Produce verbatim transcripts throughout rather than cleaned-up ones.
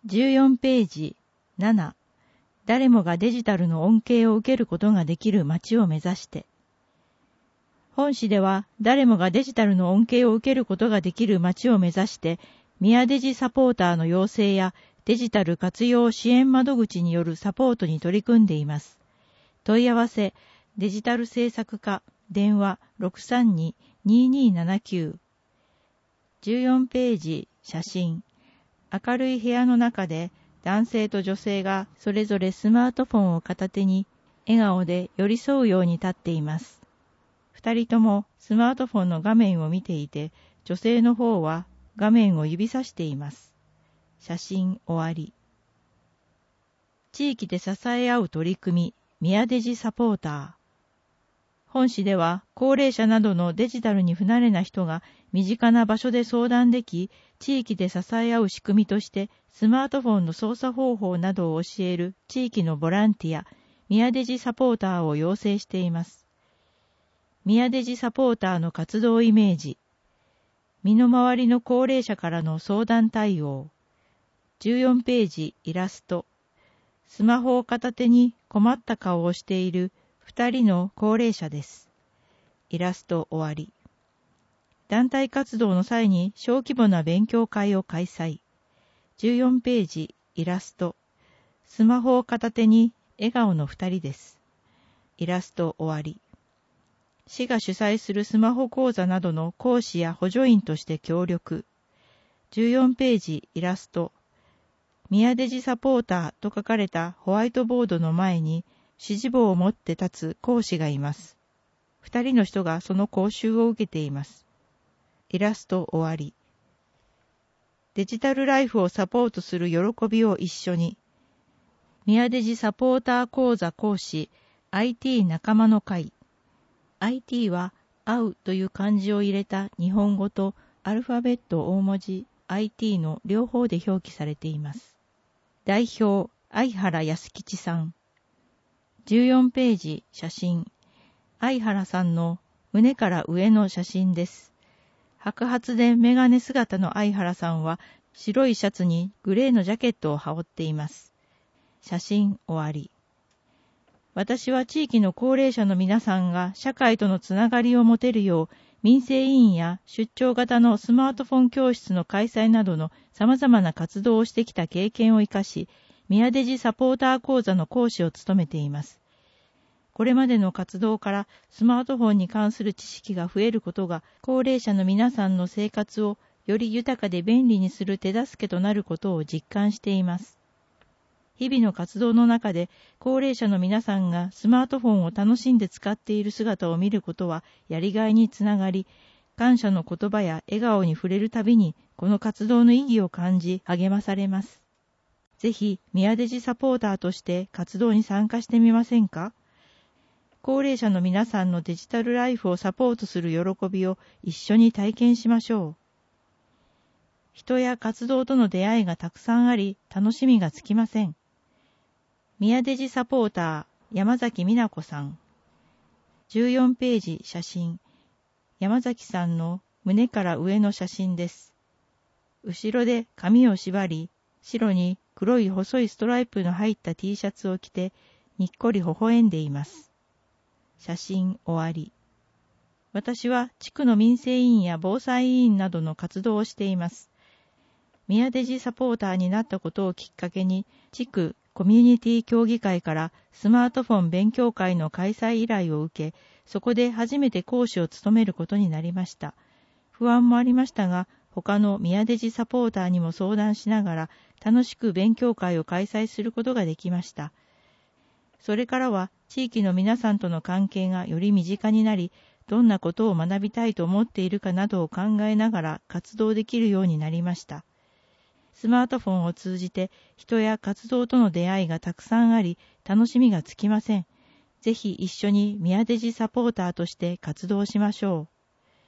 じゅうよんページなな、誰もがデジタルの恩恵を受けることができる街を目指して。本誌では誰もがデジタルの恩恵を受けることができる街を目指して、宮デジサポーターの養成やデジタル活用支援窓口によるサポートに取り組んでいます。問い合わせ、デジタル政策課、電話 ろくさんに にーにーななきゅう。じゅうよんページ、写真。明るい部屋の中で男性と女性がそれぞれスマートフォンを片手に笑顔で寄り添うように立っています。二人ともスマートフォンの画面を見ていて、女性の方は画面を指さしています。写真終わり。地域で支え合う取り組み、宮デジサポーター。本誌では高齢者などのデジタルに不慣れな人が身近な場所で相談でき、地域で支え合う仕組みとしてスマートフォンの操作方法などを教える地域のボランティア、宮デジサポーターを養成しています。宮デジサポーターの活動イメージ。身の回りの高齢者からの相談対応。じゅうよんページイラスト。スマホを片手に困った顔をしている二人の高齢者です。イラスト終わり。団体活動の際に小規模な勉強会を開催。じゅうよんページイラスト。スマホを片手に笑顔の二人です。イラスト終わり。市が主催するスマホ講座などの講師や補助員として協力。じゅうよんページイラスト。宮デジサポーターと書かれたホワイトボードの前に指示棒を持って立つ講師がいます。二人の人がその講習を受けています。イラスト終わり。デジタルライフをサポートする喜びを一緒に。宮デジサポーター講座講師 アイティー 仲間の会。アイティー は会うという漢字を入れた日本語とアルファベット大文字 アイティー の両方で表記されています。代表相原康吉さん。じゅうよんページ写真。相原さんの胸から上の写真です。白髪でメガネ姿の相原さんは白いシャツにグレーのジャケットを羽織っています。写真終わり。私は地域の高齢者の皆さんが社会とのつながりを持てるよう、民生委員や出張型のスマートフォン教室の開催などの様々な活動をしてきた経験を生かし、宮デジサポーター講座の講師を務めています。これまでの活動からスマートフォンに関する知識が増えることが、高齢者の皆さんの生活をより豊かで便利にする手助けとなることを実感しています。日々の活動の中で高齢者の皆さんがスマートフォンを楽しんで使っている姿を見ることはやりがいにつながり、感謝の言葉や笑顔に触れるたびにこの活動の意義を感じ励まされます。ぜひ宮デジサポーターとして活動に参加してみませんか？高齢者の皆さんのデジタルライフをサポートする喜びを一緒に体験しましょう。人や活動との出会いがたくさんあり、楽しみがつきません。宮デジサポーター山崎美奈子さん。じゅうよんページ写真。山崎さんの胸から上の写真です。後ろで髪を縛り、白に黒い細いストライプの入った T シャツを着て、にっこり微笑んでいます。写真終わり。私は地区の民生委員や防災委員などの活動をしています。宮デジサポーターになったことをきっかけに、地区コミュニティ協議会からスマートフォン勉強会の開催依頼を受け、そこで初めて講師を務めることになりました。不安もありましたが、他の宮デジサポーターにも相談しながら、楽しく勉強会を開催することができました。それからは地域の皆さんとの関係がより身近になり、どんなことを学びたいと思っているかなどを考えながら活動できるようになりました。スマートフォンを通じて人や活動との出会いがたくさんあり、楽しみがつきません。ぜひ一緒に宮デジサポーターとして活動しましょう。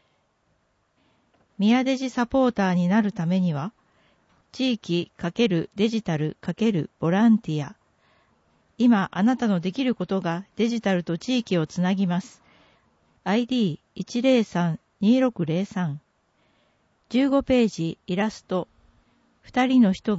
宮デジサポーターになるためには、地域×デジタル×ボランティア。今あなたのできることがデジタルと地域をつなぎます。アイディーいちゼロさん にろくゼロさん。じゅうごページイラスト。二人の人が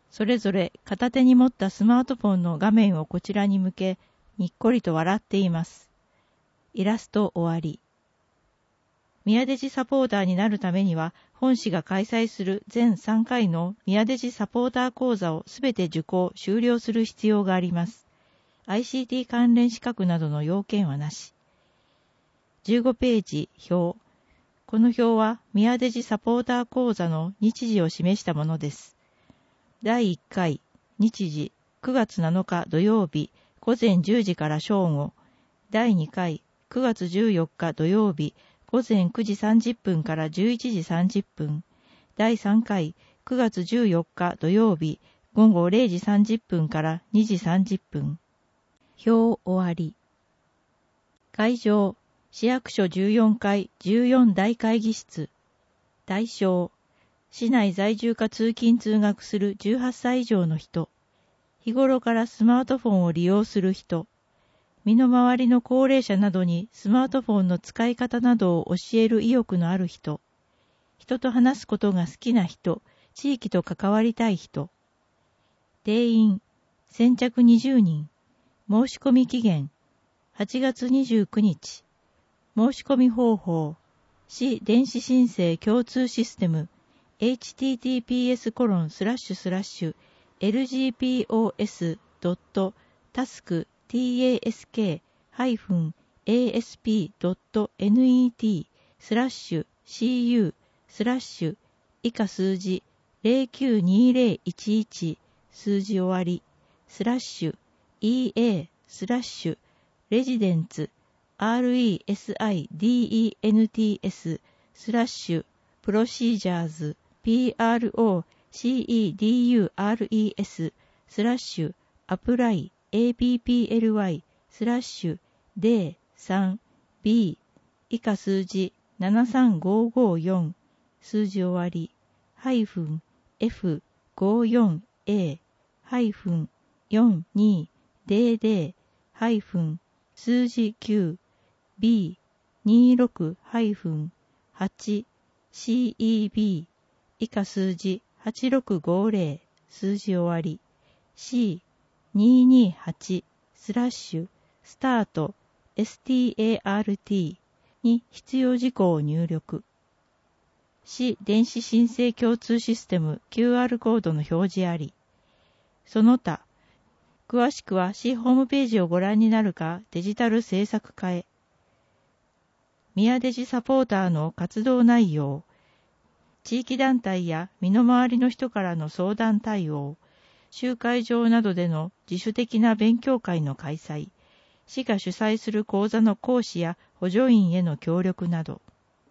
それぞれ片手に持ったスマートフォンの画面をこちらに向け、にっこりと笑っています。イラスト終わり。宮デジサポーターになるためには、本市が開催する全さんかいの宮デジサポーター講座をすべて受講・修了する必要があります。アイシーティー 関連資格などの要件はなし。じゅうごページ表。この表は宮デジサポーター講座の日時を示したものです。だいいっかい、日時、くがつなのか土曜日、午前じゅうじから正午。だいにかい、くがつじゅうよっか土曜日、午前くじさんじゅっぷんからじゅういちじさんじゅっぷん。だいさんかい、くがつじゅうよっか土曜日、午後れいじさんじゅっぷんからにじさんじゅっぷん。表終わり。会場、市役所じゅうよんかいじゅうよん大会議室。対象、市内在住か通勤通学するじゅうはっさい以上の人。日頃からスマートフォンを利用する人。身の回りの高齢者などにスマートフォンの使い方などを教える意欲のある人。人と話すことが好きな人、地域と関わりたい人。定員、先着にじゅうにん。申し込み期限、はちがつにじゅうくにち。申し込み方法、市電子申請共通システム、エイチティーティーピーエスコロンスラッシュスラッシュエルジーピーオーエスドットタスクタスクエーエスピードットネットスラッシュシーユースラッシュ以下数字ゼロきゅうにゼロいちいち数字終わりスラッシュ イーエー スラッシュレジデンツ アールイーエスアイディーイーエヌティーエス スラッシュプロシージャーズ ピーアールオーシーイーディーユーアールイーエス スラッシュアプライ エーピーピーエルワイ スラッシュ ディースリービー 以下数字ななさんごごよん数字終わりハイフン エフごじゅうよんエー ハイフンよんにゼロゼロハイフン数字 きゅう ビーにじゅうろく ハイフンはち シーイービー 以下数字はちろくごゼロ数字終わり シーにひゃくにじゅうはち スラッシュスタート スタート に必要事項を入力。市電子申請共通システム キューアール コードの表示あり。その他、詳しくは市ホームページをご覧になるかデジタル制作課へ。宮デジサポーターの活動内容、地域団体や身の回りの人からの相談対応、集会場などでの自主的な勉強会の開催、市が主催する講座の講師や補助員への協力など、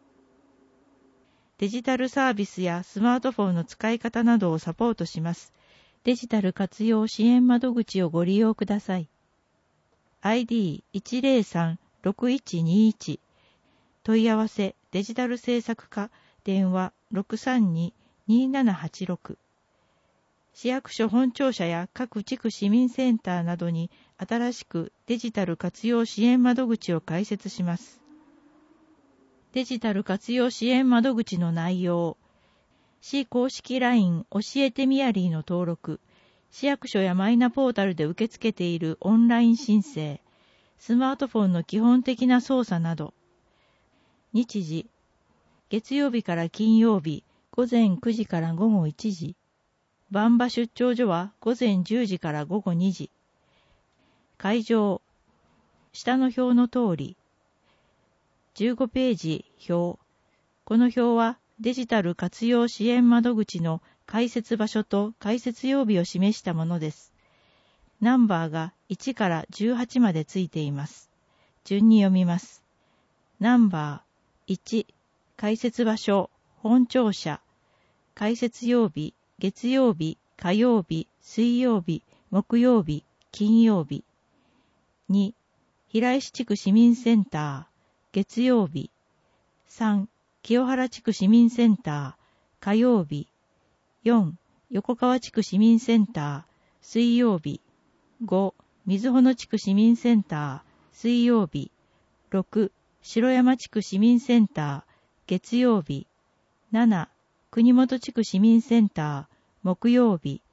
デジタルサービスやスマートフォンの使い方などをサポートします。デジタル活用支援窓口をご利用ください。アイディーいちゼロさんろくいちにいち 問い合わせデジタル制作課電話 ろくさんに にななはちろく 市役所本庁舎や各地区市民センターなどに新しくデジタル活用支援窓口を開設します。デジタル活用支援窓口の内容、市公式 ライン 教えてみやりーの登録、市役所やマイナポータルで受け付けているオンライン申請、スマートフォンの基本的な操作など、日時、月曜日から金曜日、午前くじから午後いちじ、番場出張所は午前じゅうじから午後にじ、会場、下の表の通り、じゅうごページ表、この表はデジタル活用支援窓口の開設場所と開設曜日を示したものです。ナンバーがいちからじゅうはちまでついています。順に読みます。ナンバーいち、開設場所、本庁舎、開設曜日、月曜日、火曜日、水曜日、木曜日、金曜日。に、平石地区市民センター、月曜日。さん、清原地区市民センター、火曜日。よん、横川地区市民センター、水曜日。ご、水穂地区市民センター、水曜日。ろく、城山地区市民センター、月曜日。なな、国本地区市民センター、木曜日。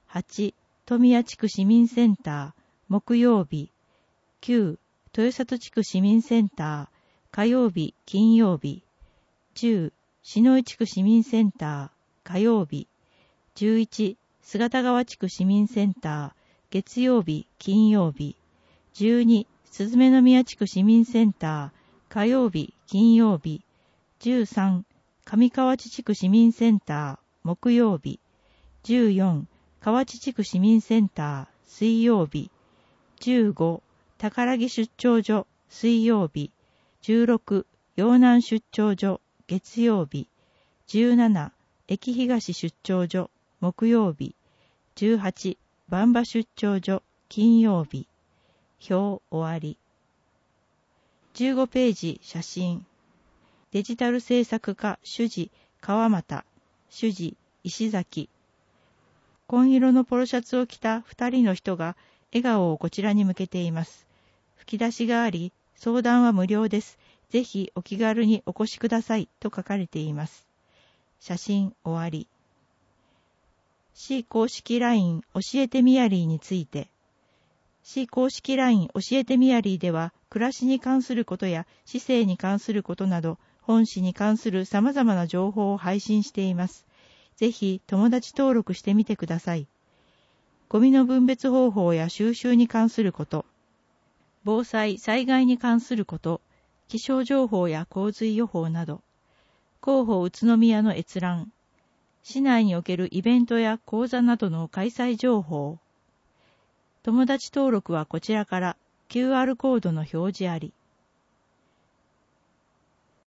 はち、富谷地区市民センター、木曜日。きゅう、豊里地区市民センター、火曜日、金曜日。じゅう、篠井地区市民センター、火曜日。じゅういち、姿川地区市民センター、月曜日、金曜日。じゅうに、すずめの宮地区市民センター、火曜日、金曜日。じゅうさん、上河内地区市民センター、木曜日。じゅうよん、河内地区市民センター、水曜日。じゅうご、宝木出張所、水曜日。じゅうろく、陽南出張所、月曜日。じゅうなな、駅東出張所、木曜日。じゅうはち、番場出張所、金曜日。表終わり。じゅうごページ写真。デジタル制作課主事川又、主事石崎。紺色のポロシャツを着た二人の人が笑顔をこちらに向けています。吹き出しがあり、相談は無料です。ぜひお気軽にお越しくださいと書かれています。写真終わり。市公式 ライン 教えてみやりーについて。市公式 ライン 教えてみやりーでは、暮らしに関することや市政に関することなど、本市に関する様々な情報を配信しています。ぜひ友達登録してみてください。ゴミの分別方法や収集に関すること、防災・災害に関すること、気象情報や洪水予報など、広報宇都宮の閲覧、市内におけるイベントや講座などの開催情報、友達登録はこちらから キューアール コードの表示あり。